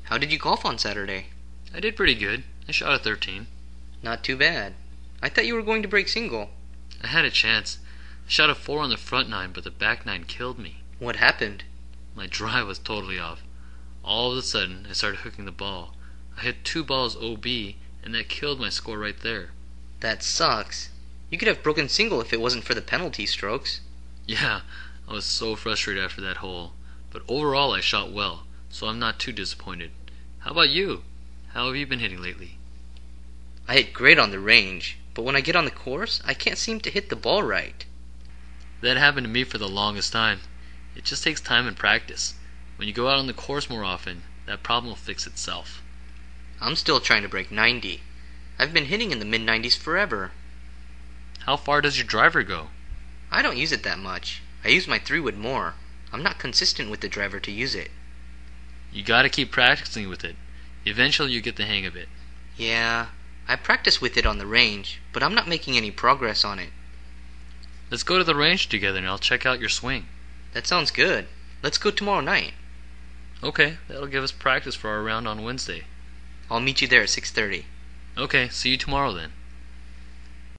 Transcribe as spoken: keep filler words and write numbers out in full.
How did you golf on Saturday? I did pretty good. I shot a thirteen. Not too bad. I thought you were going to break single. I had a chance. I shot a four on the front nine, but the back nine killed me. What happened? My drive was totally off. All of a sudden, I started hooking the ball. I hit two balls O B, and that killed my score right there. That sucks. You could have broken single if it wasn't for the penalty strokes. Yeah, I was so frustrated after that hole. But overall, I shot well, so I'm not too disappointed. How about you? How have you been hitting lately? I hit great on the range, but when I get on the course, I can't seem to hit the ball right. That happened to me for the longest time. It just takes time and practice. When you go out on the course more often, that problem will fix itself. I'm still trying to break ninety. I've been hitting in the mid nineties forever. How far does your driver go? I don't use it that much. I use my three wood more. I'm not consistent with the driver to use it. You gotta keep practicing with it. Eventually you get the hang of it. Yeah, I practice with it on the range, but I'm not making any progress on it. Let's go to the range together and I'll check out your swing. That sounds good. Let's go tomorrow night. Okay, that'll give us practice for our round on Wednesday. I'll meet you there at six thirty. Okay, see you tomorrow then.